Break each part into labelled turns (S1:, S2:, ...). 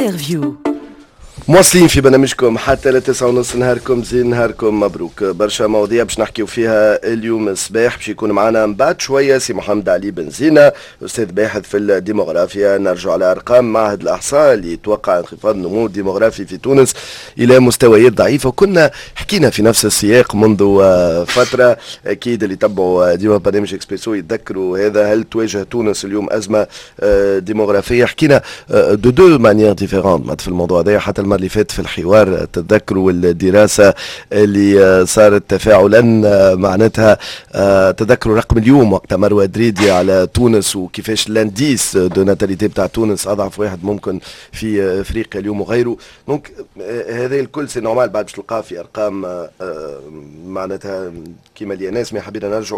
S1: انترفيو.
S2: مواصلين في برنامجكم حتى ل 9:30 نهاركم زين نهاركم مبروك. برشا مواضيع باش نحكيو فيها اليوم الصباح. باش يكون معنا من بعد شويه سي محمد علي بن زينه استاذ باحث في الديموغرافيا. نرجع على ارقام معهد الاحصاء اللي يتوقع انخفاض النمو الديموغرافي في تونس الى مستويات ضعيفه، وكنا حكينا في نفس السياق منذ فتره. اكيد اللي تبعوا ديما برنامج اكسبريسو يتذكروا هذا. هل تواجه تونس اليوم ازمه ديموغرافيه؟ حكينا دو مانيير ديفيرونت في الموضوع هذا. حتى المره اللي فاتت في الحوار تتذكروا الدراسه اللي صارت تفاعلا معناتها. تذكروا رقم اليوم وقت مروه دريدي على تونس وكيفاش لانديس دو ناتاليتي بتاع تونس اضعف واحد ممكن في افريقيا اليوم وغيره. دونك هذا الكل سي نورمال بعد باش تلقاه في ارقام معناتها كيما اللي ناس ما حبينا نرجعوا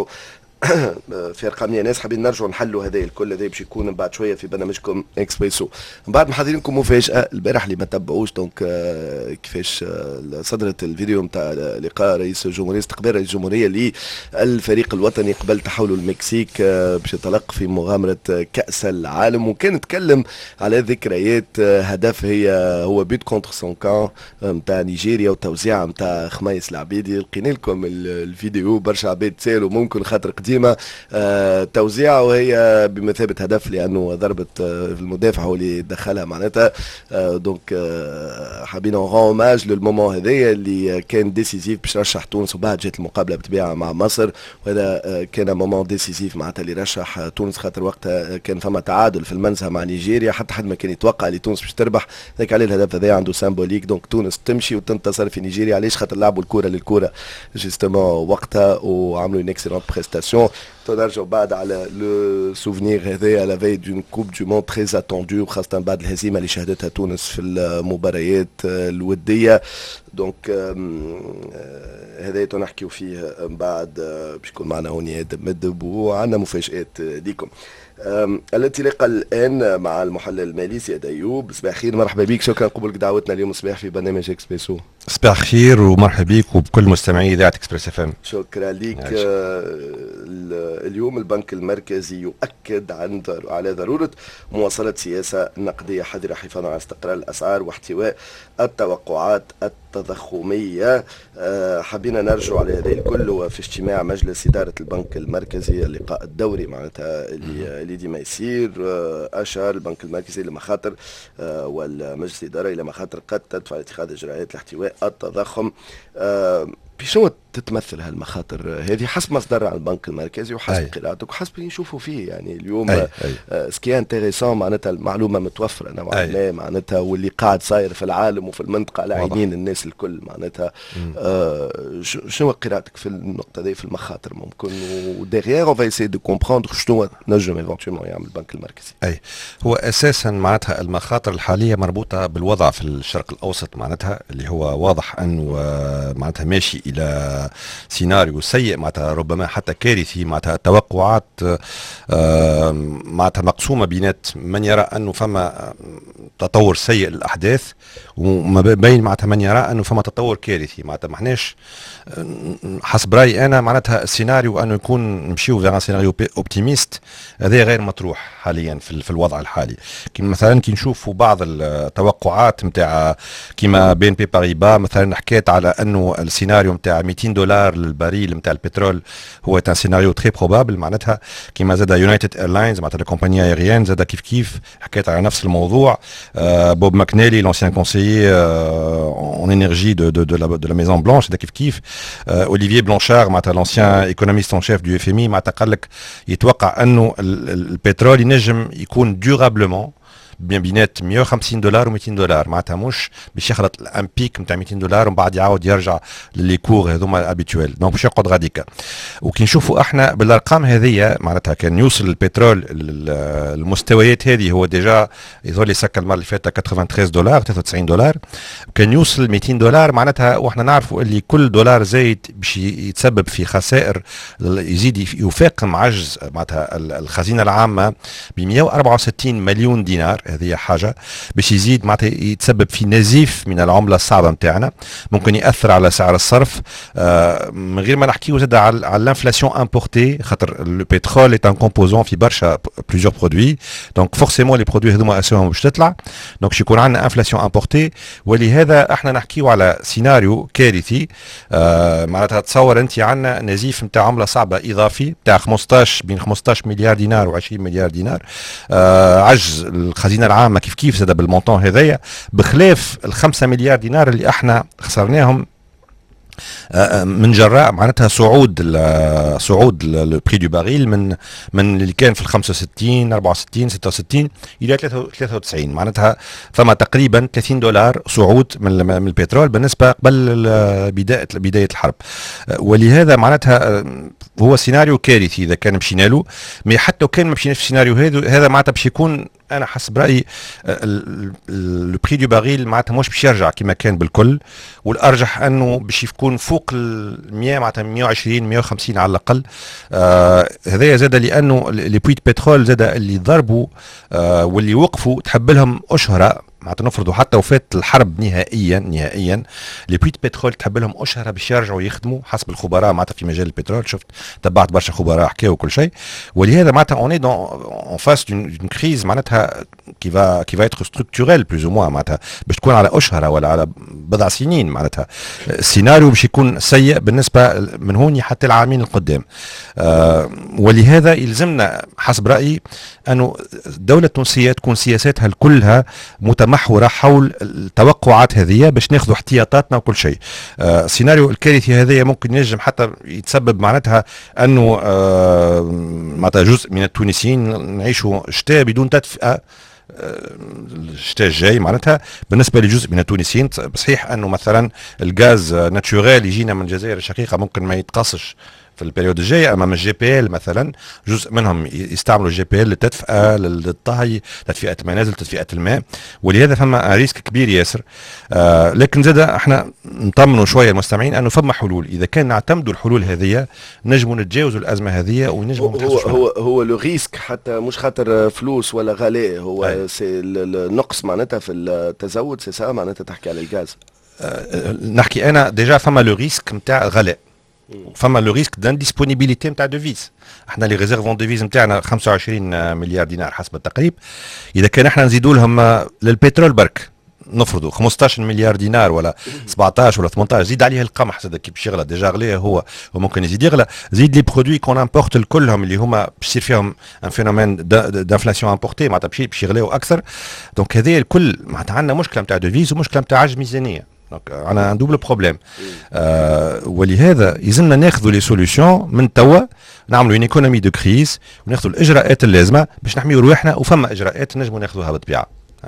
S2: في ارقام ناس حابين نرجعوا نحلوا هذا الكل. هذا باش يكون بعد شويه في برنامجكم اكسبريسو. من بعد محضرينكم مفاجاه البارح اللي ما تبعوش. دونك كيفاش صدرت الفيديو نتاع لقاء رئيس الجمهوريه، استقبال رئيس الجمهوريه للفريق الوطني قبل تحوله المكسيك باش يتلق في مغامره كاس العالم. وكان تكلم على ذكريات هدف هو بيت كونتر سون كان نتاع نيجيريا وتوزيع نتاع خميس العبيدي. لقينا لكم الفيديو برشا عباد سالوا ممكن خاطر ديما توزيع وهي بمثابة هدف لأنه ضربة المدافع هو اللي دخلها معناتها. دونك حابين نغون اوماج للمومون هذايا اللي كان ديسيزيف باش رشح تونس، وبعد جات المقابلة بطبيعة مع مصر، وهذا كان مومون ديسيزيف معناتها اللي رشح تونس خاطر وقتها كان فما تعادل في المنزه مع نيجيريا. حتى حد ما كان يتوقع اللي تونس باش تربح. ذاك عليه الهدف هذايا عنده سامبوليك. دونك تونس تمشي وتنتصر في نيجيريا. علاش؟ خاطر لعبوا الكرة للكرة جوستومون وقتها وعملوا une excellente prestation. تنرجع بعد على لو سوفنير هذايا على في دون كوب دو موند تري اتوندو، وخاصة بعد الهزيمة اللي شهدتها تونس في المباريات الودية. دونك هذايا تنحكيو فيه من بعد. باش يكون معنا هوني ادم مدب وعندنا مفاجآت ليكم. الانطلاقه الان مع المحلل المالي سيد ايوب. صباح خير، مرحبا بك. شكرا قبولك دعوتنا اليوم الصباح في برنامج اكسبريسو.
S3: صباح خير ومرحبا بك وبكل مستمعي اذاعه اكسبريس اف ام.
S2: شكرا لك. اليوم البنك المركزي يؤكد على ضروره مواصله سياسه نقديه حذره حفاظا على استقرار الاسعار واحتواء التوقعات التضخميه. حبينا نرجع على هذا الكل وفي اجتماع مجلس اداره البنك المركزي اللقاء الدوري معناتها اللي ديما يصير. اشار البنك المركزي لمخاطر والمجلس الاداره الى مخاطر قد تدفع اتخاذ اجراءات لاحتواء التضخم. بشنو تتمثل هالمخاطر هذه حسب مصدر على البنك المركزي وحسب قراءتك وحسب اللي نشوفوا فيه يعني اليوم؟ سكي انتريسون معناتها المعلومه متوفره نوعا ما معناتها، واللي قاعد صاير في العالم وفي المنطقه على عينين الناس الكل معناتها. شنو قراءتك في النقطه دي في المخاطر ممكن؟ وديغيير اون فا اسي دو كومبروندر شنو نجم ايفونتويلمون يعمل البنك المركزي.
S3: هو اساسا معناتها المخاطر الحاليه مربوطه بالوضع في الشرق الاوسط معناتها اللي هو واضح انه معناتها ماشي الى سيناريو سيء معناتها ربما حتى كارثي. معناتها التوقعات معناتها مقسومه بينات من يرى انه فما تطور سيء للاحداث وما بين معناتها من يرى انه فما تطور كارثي. معناتها ما احناش حسب رايي انا معناتها السيناريو انه يكون نمشيو في سيناريو اوبتيميست هذا غير مطروح حاليا في الوضع الحالي. كيما مثلا كي نشوفوا بعض التوقعات نتاع كيما بين بي باريبا مثلا حكيت على انه السيناريو نتاع $200 للبريل نتاع البترول هو ان سيناريو تري بروبابل. معناتها كيما زاد يونايتد ايرلاينز معناتها الكومباني ايريان زاد كيف حكيت على نفس الموضوع. بوب ماكنيلي لونسيان كونسيي اون انرجي دو لا ميزون بلانش زاد كيف اوليفييه بلانشار معناتها لونسيان ايكونوميست ان شيف دو اف ام اي معناتها قال لك يتوقع انه البترول ينجم يكون دورابلمون بينات $150 و$200 معناتها مش باش يخلط ان بيك نتاع $200 ومن بعد يعاود يرجع للي كور هذوما الابيتويل. دونك باش يقعد غاديكا. وكي نشوفوا احنا بالارقام هذيا معناتها كان يوصل البترول المستويات هذه هو ديجا يظل يسكر المره اللي فاتت $93 وكان يوصل $200 معناتها. واحنا نعرفوا اللي كل دولار زايد باش يتسبب في خسائر يزيد يفاقم عجز معناتها الخزينه العامه ب $164 مليون. هذه حاجه باش يزيد معناتها يتسبب في نزيف من العمله الصعبه نتاعنا، ممكن ياثر على سعر الصرف. من غير ما نحكيو زاد على الانفلاسيون امبورتي، خاطر لو بترول اي ان كومبوزون في برشا بليزيور برودوي، دونك فورسيمون لي برودوي هذوما اسعارهم باش تطلع، دونك باش يكون عندنا انفلاسيون امبورتي. ولهذا احنا نحكيو على سيناريو كارثي. معناتها تصور انت عندنا نزيف نتاع عمله صعبه اضافي نتاع 15 بين 15 مليار دينار و20 مليار دينار، عجز الخزينه العامه كيف زاد بالمونطون هذايا، بخلاف ال5 مليار دينار اللي احنا خسرناهم من جراء معناتها صعود البري دو باريل من اللي كان في ال 65 64 66 الى 93. معناتها ثم تقريبا $30 صعود من البترول بالنسبه قبل بدايه الحرب. ولهذا معناتها هو سيناريو كارثي اذا كان مشينا له. مي حتى لو كان ما مشيناش في السيناريو هذا معناتها باش يكون، انا حسب رايي البري دو باريل معناتها مش باش يرجع كما كان بالكل، والارجح انه باش يكون فوق ال 100 معناتها 120 150 على الاقل. هذايا زاد لانه لي بوي بترول زاد اللي ضربوا واللي وقفوا تحب لهم اشهر، معناتها نفرضوا حتى وفات الحرب نهائيا لي بوي بترول تحب لهم اشهر باش يرجعوا يخدموا حسب الخبراء معناتها في مجال البترول. شفت تبعت برشا خبراء حكاوا كل شيء. ولهذا معناتها اوني اون فاس دون كريز معناتها كي فا اتر ستركتوريل بلوز او موان، معناتها باش تكون على اشهر ولا على بضع سنين. معناتها السيناريو باش يكون سيء بالنسبه من هون حتى العامين القدام. ولهذا يلزمنا حسب رايي انه الدوله التونسيه تكون سياساتها كلها متمحوره حول التوقعات هذه باش ناخذوا احتياطاتنا وكل شيء. السيناريو الكارثي هذا ممكن ينجم حتى يتسبب معناتها انه معناتها جزء من التونسيين نعيشوا شتاء بدون تدفئه الشتاء الجاي. معناتها بالنسبه لجزء من التونسيين صحيح انه مثلا الغاز ناتشورال يجينا من الجزائر الشقيقه ممكن ما يتقصش في البريود الجايه، اما من الجي بي ال مثلا جزء منهم يستعملوا الجي بي ال للتدفئه للطهي، تدفئه المنازل، تدفئه الماء. ولهذا فما ريسك كبير ياسر. لكن زاد احنا نطمنوا شويه المستمعين انه فما حلول، اذا كان نعتمدوا الحلول هذه نجموا نتجاوزوا الازمه هذه ونجموا
S2: هو لو ريسك حتى مش خاطر فلوس ولا غلاء، هو سي النقص معناتها في التزود، سي سا معناتها تحكي على الغاز.
S3: نحكي انا ديجا فما لو ريسك نتاع غلاء، فما لو ريسك دانديسبونيبيليتي نتاع دوفيز. احنا لي ريزيرفون دوفيز نتاعنا 25 مليار دينار حسب التقريب. اذا كان احنا نزيدوا لهم للبترول برك نفرضوا 15 مليار دينار ولا 17 ولا 18، زيد عليه القمح زاد كي باش يغلى، ديجا غلي هو وممكن يزيد يغلى، زيد لي برودوي كون امبورت كلهم اللي هما باش يصير فيهم ان فينومين دانفلاسيون امبورتي، معناتها باش يغلاو اكثر. دونك هذايا الكل معناتها عندنا مشكله نتاع دوفيز ومشكله نتاع عجز ميزانيه. دونك انا ان دوبل بروبليم. ولهذا يلزمنا ناخذوا لي سوليوشن من توا، نعملوا اون ايكونومي دو كريز وناخذوا الاجراءات اللازمه باش نحميوا رواحنا، وفما اجراءات نجموا ناخذوها بالطبيعه.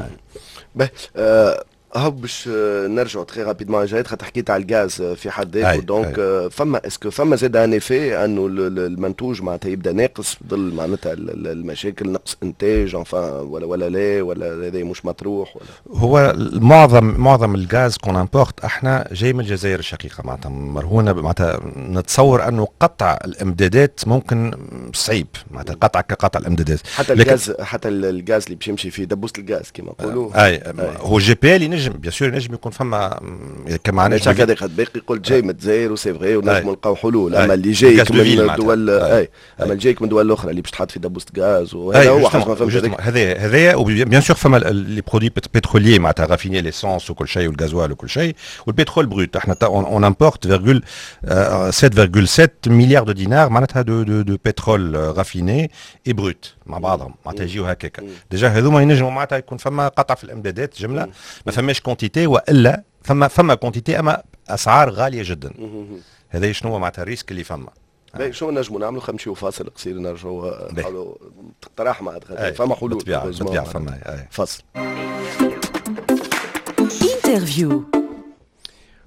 S2: هاو باش نرجعوا تري رابيدمون جايت خاطر حكيت على الغاز في حد ذاته. دونك فما اسكو فما زاد ان افي انه المنتوج معناتها يبدا ناقص بظل معناتها المشاكل، نقص انتاج ولا لا ولا هذا مش مطروح ولا
S3: هو معظم الغاز كون امبورت احنا جاي من الجزائر الشقيقه، معناتها مرهونه، معناتها نتصور انه قطع الامدادات ممكن صعيب، معناتها قطع كقطع الامدادات.
S2: حتى الغاز اللي باش يمشي في دبوس الغاز كما نقولوا.
S3: هو جي بي ال ينجم بيان سور ينجم يكون فما كما عندنا
S2: هكذا باقي قلت جاي من الجزائر وسي فغي ونجموا نلقاو حلول. اما اللي جايك من الدول اما اللي جايك من الدول الاخرى اللي باش تحط في دبوس غاز، وهذا هو حسب ما فهمت.
S3: هذايا وبيان سور فما لي برودوي بتروليي معناتها رافيني ليسونس وكل شيء والغازوال وكل شيء، والبترول بروت احنا اون امبورت 7,7 مليار دو دينار معناتها دو بترول رافيني اي بروت مع بعضهم، معناتها يجيو هكاك. ديجا هذوما ينجموا معناتها يكون فما قطع في الامدادات جمله، ما فماش كونتيتي، والا فما كونتيتي اما اسعار غاليه جدا. هذا شنو هو معناتها الريسك اللي فما.
S2: شو نجموا نعملوا نمشيو فاصل قصير نرجعوا نحاولوا اقتراح مع فما حلول
S3: بالطبيعه فما
S2: فاصل.
S1: انترفيو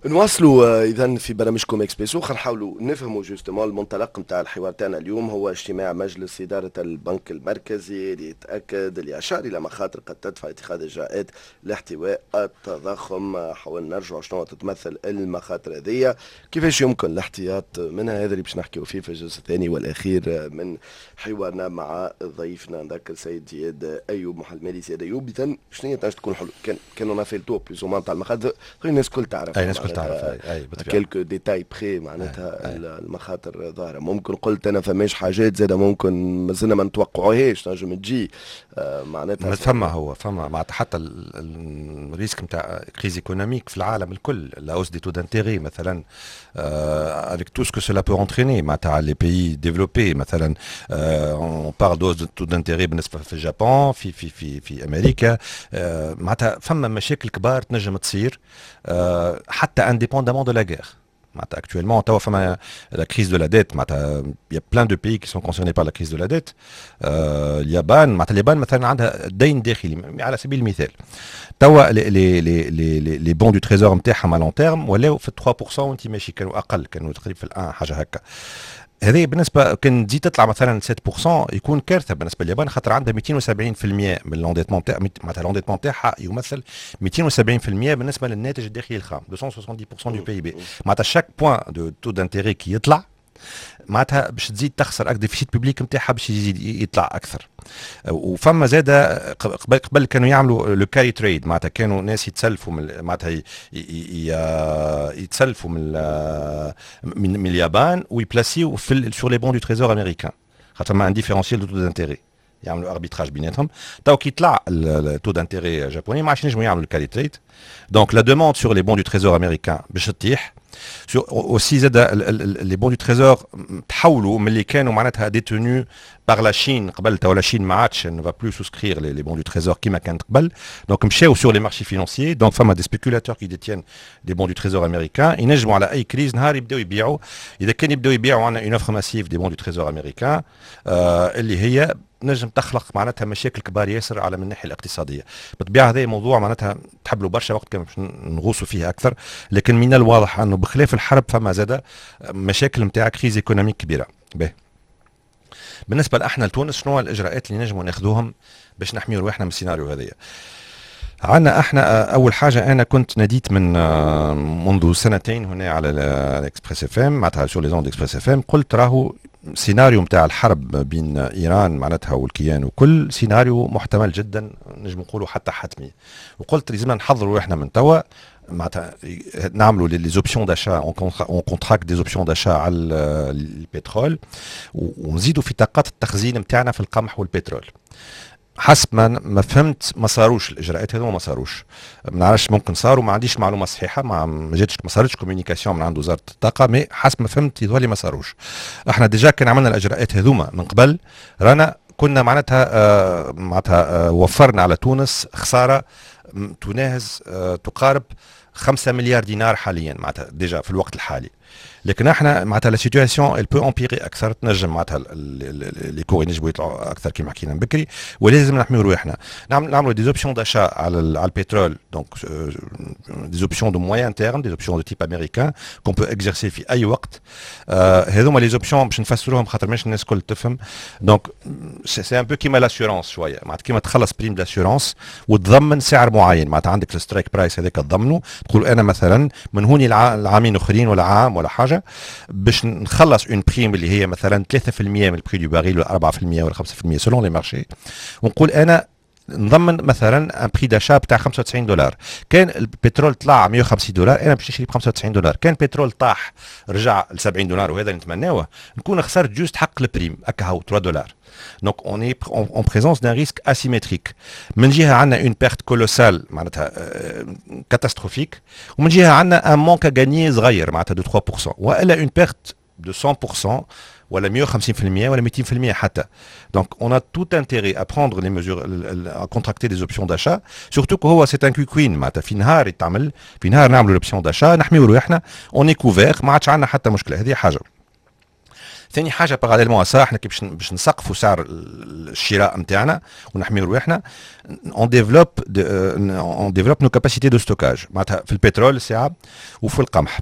S2: نواصلوا اذا في برامجكم اكسبريسو. خلينا نحاولوا نفهموا جوستومون المنطلق نتاع الحوار تاعنا اليوم هو اجتماع مجلس اداره البنك المركزي ليتاكد اللي اشار الى مخاطر قد تدفع اتخاذ اجراءات لاحتواء التضخم. حاولنا نرجعوا شنو تتمثل المخاطر هذه، كيفاش يمكن الاحتياط منها. هذا اللي باش نحكيوا فيه في الجزء الثاني والاخير من حوارنا مع ضيفنا نذكر سيد زياد ايوب محلل مالي. سيد ايوب اذا شنو هي تكون حلول كانوا ما في التو بلوز او تاع المخاطر الناس الكل تعرف،
S3: اي الناس الكل تعرف اي
S2: كيلكو ديتاي بري معناتها المخاطر ظاهره. ممكن قلت انا فماش حاجات زاده ممكن مازلنا ما نتوقعوهاش نجم تجي معناتها
S3: فما معناتها حتى الريسك نتاع كريز ايكونوميك في العالم الكل، لا هوس دي تو دانتيغي مثلا avec tout ce que cela peut entraîner معناتها les pays développés مثلا on parle de hausse de taux d'intérêt بالنسبه في اليابان في امريكا معناتها فما مشاكل كبار تنجم تصير حتى indépendamment de la guerre. Actuellement, la crise de la dette, il y a plein de pays qui sont concernés par la crise de la dette. اليابان مثلا عندها دين داخلي على سبيل المثال. توا les bons du trésor نتاعهم à long terme ولاو في 3% وانت ماشي كانوا اقل، كانوا تقريبا في الان حاجه هكا. هذه بالنسبه كان تزيد تطلع مثلا 7% يكون كارثه بالنسبه لليابان، خاطر عندها 270% من اللونديتمون تاع معناتها اللونديتمون تاعها يمثل 270% بالنسبه للناتج الداخلي الخام 270% دو بي بي. معناتها شاك بوان دو تو دانتيري كي يطلع معناتها باش تزيد تخسر اكثر، ديفيسيت بوبليك نتاعها باش يزيد يطلع اكثر. وفما زاده قبل كانوا يعملوا لو كاري تريد، معناتها كانوا ناس يتسلفوا معناتها يتسلفوا من اليابان ويبلاسيو سور لي بون دو تريزور امريكان، خاطر ما ان ديفيرونسيال دو تو دانتيري يعملوا اربيتراج بيناتهم. تو كي يطلع التو دانتيري جابوني ما عادش ينجموا يعملوا الكاري تريد، دونك لا دوموند سور لي بون دو تريزور امريكان باش تطيح. aussi زاد les bons du trésor تحولوا من اللي كانوا معناتها détenus par la Chine قبل. توا la Chine ما عادش ne va plus souscrire les bons du trésor كيما كانت قبل، donc مشاو sur les marchés financiers. donc فما des spéculateurs qui détiennent des bons du trésor américains ينجموا على اي كريز نهار يبداو يبيعوا. اذا كان يبداو يبيعوا عندنا une offre massive des bons du trésor américain اللي هي نجم تخلق معناتها مشاكل كبار ياسر على من الناحيه الاقتصاديه. بالطبيعه هذا موضوع معناتها تحب له برشا وقت كان باش نغوصوا فيه اكثر، لكن من الواضح انه بخلاف الحرب فما زاده مشاكل نتاع كريز ايكونوميك كبيره. باهي بالنسبه لاحنا لتونس شنو الاجراءات اللي نجموا ناخذوهم باش نحميو رواحنا من السيناريو هذايا؟ عندنا احنا اول حاجه انا كنت ناديت منذ سنتين هنا على الاكسبريس اف ام معناتها سور لي زون اكسبريس اف ام، قلت راهو سيناريو نتاع الحرب بين ايران معناتها والكيان وكل سيناريو محتمل جدا نجم نقولوا حتى حتمي، وقلت لازمنا نحضروا احنا من توا معناتها نعملوا لي زوبسيون داشا اون كونتراكت دي زوبسيون داشا على البترول ونزيدوا في طاقات التخزين نتاعنا في القمح والبترول. حسب ما فهمت ما صاروش الاجراءات هذو، ما صاروش، ما نعرفش ممكن صاروا، ما عنديش معلومه صحيحه، ما جاتش ما صارتش كوميونيكاسيون من عند وزاره الطاقه، مي حسب ما فهمت يظهر لي ما صاروش. احنا ديجا كان عملنا الاجراءات هذوما من قبل، رانا كنا معناتها وفرنا على تونس خساره تناهز تقارب 5 مليار دينار حاليا معناتها ديجا في الوقت الحالي. لكن احنا معناتها لا سيتواسيون ال بو امبيري اكثر، تنجم معناتها لي كور ينجموا يطلعوا اكثر كما حكينا بكري، ولازم نحميو رواحنا. نعملوا دي اوبسيون داشا على البترول، دونك دي اوبسيون دو موين تيرم، دي اوبسيون دو تيب امريكان كون بو اكزرسي في اي وقت. هذوما لي اوبسيون باش نفسروهم خاطر ماش الناس الكل تفهم. دونك سي ان بو كيما لاسيورونس شويه، معناتها كيما تخلص بريم داسيورونس وتضمن سعر معين، معناتها عندك السترايك برايس هذاك تضمنه، تقول انا مثلا من هوني العامين اخرين ولا عام ولا حاجه باش نخلص اون بريم اللي هي مثلا 3% من البري دو باريل ولا 4% ولا 5% سولون لي مارشي، ونقول انا نضمن مثلا ان بري داشا بتاع $95. كان البترول طلع $150 انا باش نشري ب $95. كان البترول طاح رجع ل $70 وهذا اللي نتمناوه، نكون خسرت جوست حق البريم هكا هو $3. Donc on est en présence d'un risque asymétrique. من جهه عندنا une perte colossale معناتها catastrophique، ومن جهه عندنا un manque à gagner صغير معناتها de 3%، والا une perte de 100% ولا 150% ولا 200% حتى. Donc on a tout intérêt à prendre les mesures à contracter des options d'achat، surtout que هو c'est un quick win معناتها في نهار يتعمل، في نهار نعملوا l'option d'achat نحميو رواحنا، on est couvert، ما عادش عندنا حتى مشكله. هذه حاجه. ثاني حاجه باراليلمون صح احنا كي باش نسقفوا سعر الشراء نتاعنا ونحميو رواحنا اون ديفلوب نو كاباسيتي دو ستوكاج معناتها في البترول ساعه وفي القمح.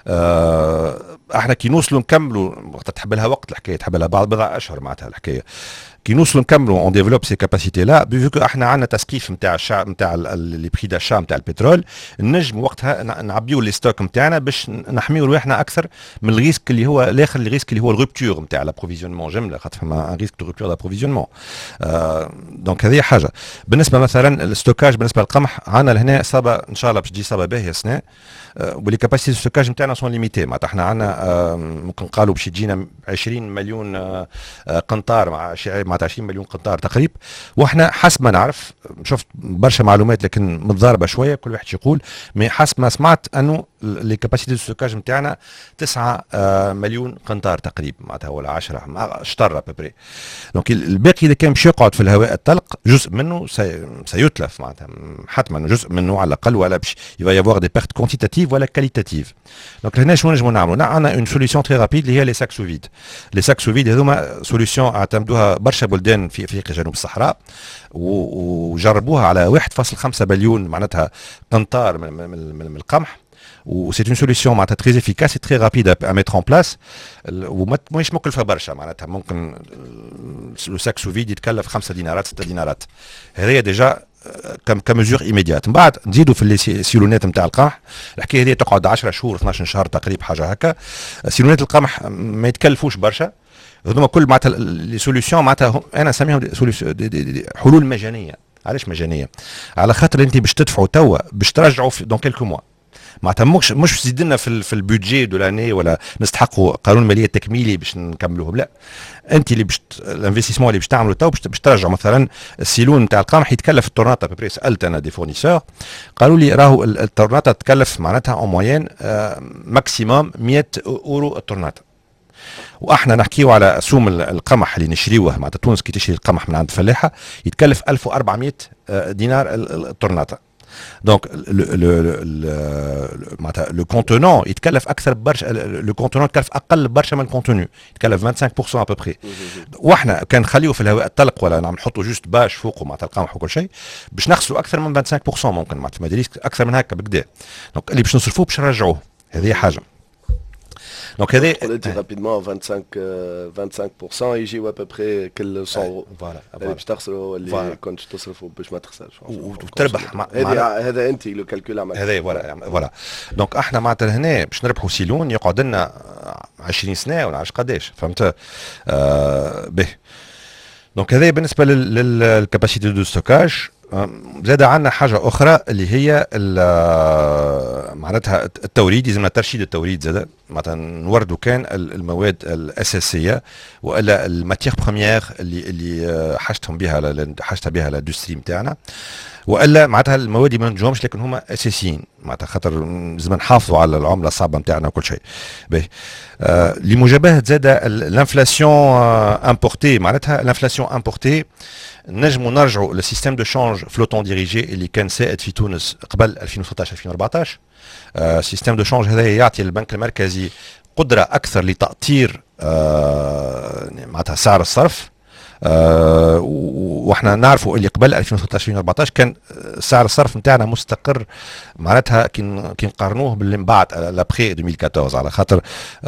S3: احنا كي نوصلوا نكملوا وقت تحب لها وقت الحكايه، تحب لها بعض بضع اشهر معناتها الحكايه. كي نوصلوا نكملوا اون ديفلوب سي كاباسيتي لا بيفو احنا عندنا تسقيف نتاع نتاع لي بري داشا نتاع البترول، نجم وقتها نعبيو لي ستوك نتاعنا باش نحميو رواحنا اكثر من الريسك اللي هو الاخر، الريسك اللي هو الروبتور نتاع لابروفيزيونمون جمله، خاطر فما ان ريسك دو روبتور لابروفيزيونمون. دونك هذه حاجه. بالنسبه مثلا الستوكاج بالنسبه للقمح عندنا لهنا اصابه ان شاء الله باش تجي اصابه باهيه السنه، ولي كاباسيتي ستوكاج نتاعنا سون ليميتي، معناتها احنا عندنا ممكن نقالوا باش يجينا 20 مليون قنطار معناتها 20 مليون قنطار تقريبا، واحنا حسب ما نعرف شفت برشا معلومات لكن متضاربه شويه كل واحد يقول، مي حسب ما سمعت انه لي كاباسيتي ستوكاج نتاعنا 9 مليون قنطار تقريبا معناتها ولا 10 شطر ابري. دونك الباقي اذا كان باش يقعد في الهواء الطلق جزء منه سيتلف معناتها حتما، جزء منه على الاقل ولا باش يبقى يافوار دي بيرت كونتيتاتيف ولا كاليتاتيف. دونك هنا شنو نجموا نعملوا؟ عندنا اون سوليسيون تري رابيد اللي هي لي ساك سوفيد. لي ساك سوفيد هذوما سوليسيون اعتمدوها برشا بلدان في افريقيا جنوب الصحراء وجربوها على 1.5 بليون معناتها قنطار من القمح، وسي اون سوليسيون معناتها تري افيكاس تري رابيد ا ميتر ان بلاس، وماهيش مكلفه برشا معناتها ممكن لو ساك سوفيد يتكلف 5 دينارات 6 دينارات، هذه ديجا كمزور ايميديات. من بعد نزيدوا في السيلونات نتاع القمح، الحكايه هذه تقعد 10 شهور 12 شهر تقريبا حاجه هكا. سيلونات القمح ما يتكلفوش برشا، هذوما كل معناتها لي سوليسيون معناتها انا نسميهم حلول مجانيه. علاش مجانيه؟ على خاطر انت باش تدفعوا توا باش ترجعوا دون كيلكو موا، معناتها مش تزيد لنا في البودجي دو لاني ولا نستحقوا قانون ماليه تكميلي باش نكملوهم، لا انت اللي باش الانفستيسمون اللي باش تعملوا تو باش ترجعوا. مثلا السيلون نتاع القمح يتكلف التورناطه ببري، سالت انا دي فورنيسور قالوا لي راهو التورناطه تكلف معناتها اون موين ماكسيموم 100 اورو التورناطه، واحنا نحكيو على سوم القمح اللي نشريوه معناتها تونس كي تشري القمح من عند الفلاحه يتكلف 1400 دينار التورناطه. دونك معناتها لو كونتونون يتكلف اكثر برشا، لو كونتونون يتكلف اقل برشا من الكونتوني، يتكلف 25% ابوبري. واحنا كان نخليوه في الهواء الطلق ولا نعم نحطوا جوست باش فوقه معناتها القمح وكل شيء باش نخسروا اكثر من 25%، ممكن معناتها ما اكثر من هكا بكدا. دونك اللي باش نصرفوه باش نرجعوه، هذه حاجه. دونك هذا
S2: قلت رابيدمون 25% يجيو ابوبري كل 100 اورو،
S3: فوالا
S2: اللي باش تخسروا اللي كنت تصرفوا باش ما تخسرش
S3: وتربح.
S2: هذا انت لو كالكول عملت
S3: هذا فوالا. دونك احنا معناتها هنا باش نربحوا سيلون يقعد لنا 20 سنه ولا عرفت قداش، فهمت؟ به. دونك هذا بالنسبه للكاباسيتي دو ستوكاج. زاد عندنا حاجه اخرى اللي هي معناتها التوريد، يلزمنا ترشيد التوريد زاد، معناتها نوردوا كان المواد الاساسيه والا الماتيغ بروميير اللي حاجتها بها الاندستري نتاعنا، والا معناتها المواد ما نجمهمش لكن هما اساسيين معناتها خاطر لازم نحافظوا على العمله الصعبه نتاعنا وكل شيء. باهي لمجابهه زاد الانفلاسيون امبورتي، معناتها الانفلاسيون امبورتي نجموا نرجعوا للسيستم دو شانج فلوتون ديريجي اللي كان سائد في تونس قبل 2013 2014. سيستم دو شانج هذا يعطي البنك المركزي قدره اكثر لتاطير معناتها سعر الصرف. واحنا نعرفوا اللي قبل 2013 2014 كان سعر الصرف نتاعنا مستقر معناتها كي نقارنوه باللي من بعد لابخي 2014، على خاطر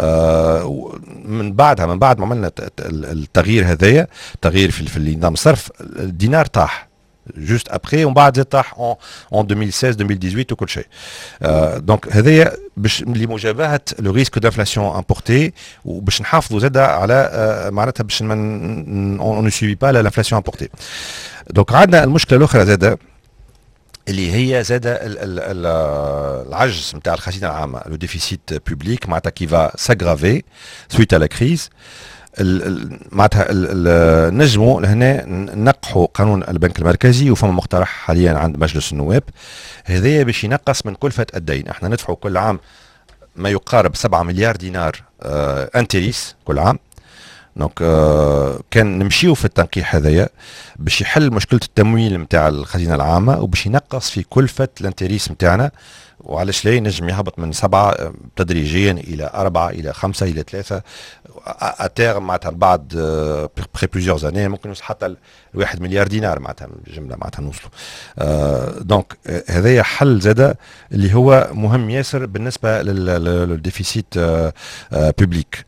S3: من بعد ما عملنا التغيير هذايا، تغيير في نظام الصرف، الدينار طاح جوست ابخي ومن بعد زاد طاح اون 2016 2018 وكل شيء. دونك هذايا باش لمجابهه لو ريسك دانفلاسيون امبورتي وباش نحافظوا زاد على معناتها باش اون نسوي با لانفلاسيون امبورتي. دونك عندنا المشكله الاخرى زاد اللي هي زاد العجز نتاع الخزينه العامه، لو ديفيسيت بوبليك معناتها كي فا ساغرافي سويت على كريز. معناتها نجموا لهنا نقحوا قانون البنك المركزي، وفما مقترح حاليا عند مجلس النواب هذايا باش ينقص من كلفة الدين. احنا ندفعوا كل عام ما يقارب 7 مليار دينار انتريس كل عام، دونك كان نمشيو في التنقيح هذايا باش يحل مشكله التمويل نتاع الخزينه العامه وباش ينقص في كلفه الانتريس نتاعنا، وعلاش لا ينجم يهبط من 7 تدريجيا الى 4 الى 5 الى 3 اتير معناتها بعد بري بليزيور زاني ممكن يوصل حتى 1 مليار دينار معناتها جمله معناتها نوصلوا. دونك هذايا حل زاده اللي هو مهم ياسر بالنسبه للديفيسيت بوبليك.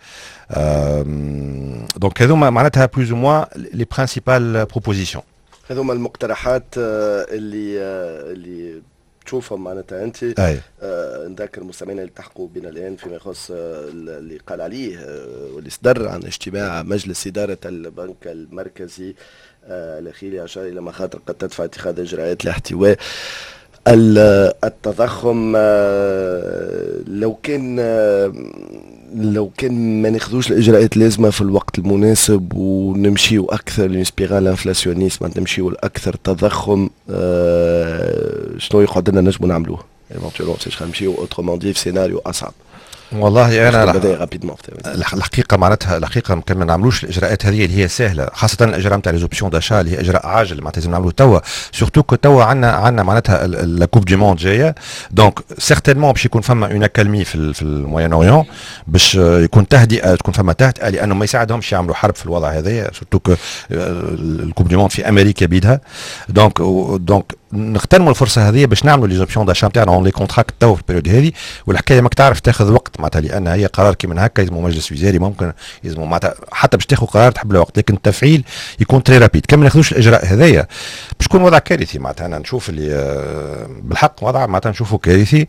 S3: دونك هذوما معناتها بلوز او موان لي برينسيبال بروبوزيسيون.
S2: هذوما المقترحات اللي تشوفهم معناتها انت. نذكر المستمعين اللي التحقوا بنا الان فيما يخص اللي قال عليه واللي صدر عن اجتماع مجلس اداره البنك المركزي الاخير، اشار الى مخاطر قد تدفع اتخاذ اجراءات لاحتواء التضخم. لو كان ما ناخذوش الاجراءات اللازمه في الوقت المناسب ونمشيو اكثر لسبيرال انفلاسيونيست، نمشيو لاكثر تضخم، شنو يقعد لنا نجموا نعملوه؟ ايفونتيلمون نمشيو اوترومون دي في سيناريو اصعب.
S3: والله انا الحقيقه معناتها الحقيقه كان ما نعملوش الاجراءات هذه اللي هي سهله، خاصه الاجراء نتاع ليزوبسيون داشا اللي هي اجراء عاجل معناتها لازم نعملوه توا، سورتو كو توا عندنا معناتها لا كوب دي موند جايه، دونك سيغتينمون باش يكون فما اون اكالمي في الموين اوريون باش يكون تهدئه، تكون فما تهدئه لانه ما يساعدهمش يعملوا حرب في الوضع هذايا، سورتو كو الكوب دي موند في امريكا بيدها. دونك نغتنموا الفرصه هذه باش نعملوا لي زوبسيون داشا نتاعنا اون لي كونتراكت تو في البيريود هذه، والحكايه ماك تعرف تاخذ وقت معناتها لان هي قرار كي من هكا يلزموا مجلس وزاري، ممكن يلزموا معناتها حتى باش تاخذ قرار تحب له وقت، لكن التفعيل يكون تري رابيد. كان ما ناخذوش الاجراء هذايا باش يكون وضع كارثي معناتها. انا نشوف اللي بالحق وضع معناتها نشوفه كارثي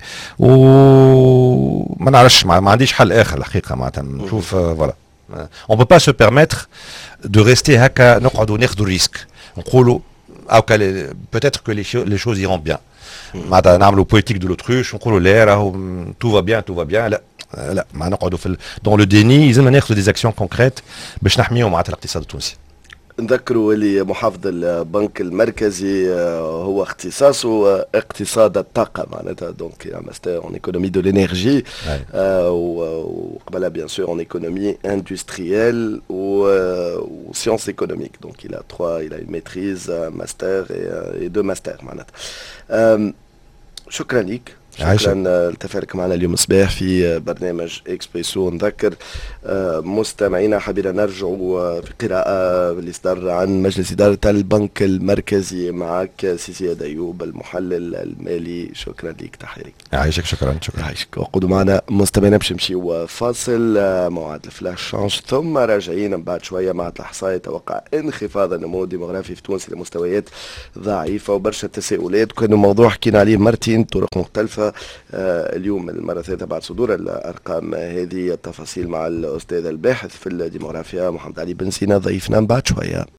S3: وما نعرفش ما عنديش حل اخر الحقيقه معناتها نشوف فوالا اون بو با سو بيرميتر دو ريستي هكا نقعدوا ناخذوا الريسك نقولوا او peut-être que les choses iront bien. معناتها نعملوا بوليتيك دو لوتروش ونقولوا لا راهو تو فا بيان لا ما نقعدوا في دون لو ديني، لازمنا ناخذوا دي اكسيون كونكريت باش نحميو معناتها الاقتصاد التونسي.
S2: نذكروا اللي محافظ البنك المركزي هو اختصاصه اقتصاد الطاقه معناتها، دونك ماستر اون ايكونومي دو لينيرجي وقبلها بيان سور اون ايكونومي اندستريال و سيونس ايكونوميك، دونك il a une maîtrise, un master et 2 masters معناتها. شكرا لك، شكرا لتفاعلك معنا اليوم الصباح في برنامج اكسبريسو. نذكر مستمعينا حبينا نرجعوا في قراءة اللي صدر عن مجلس إدارة البنك المركزي. معك سيسي ديوب المحلل المالي، شكرا لك، تحياتي.
S3: يعيشك، شكرا
S2: يعيشك. وقعدوا معنا مستمعينا باش نمشيو فاصل موعد الفلاش شانج، ثم راجعين من بعد شوية مع الإحصاء. يتوقع انخفاض النمو الديموغرافي في تونس لمستويات ضعيفة وبرشا تساؤلات، كانوا موضوع حكينا عليه مرتين بطرق مختلفة. اليوم المرة الثالثة بعد صدور الأرقام هذه، التفاصيل مع الأستاذ الباحث في الديموغرافيا محمد علي بن سينا ضيفنا بعد شوية.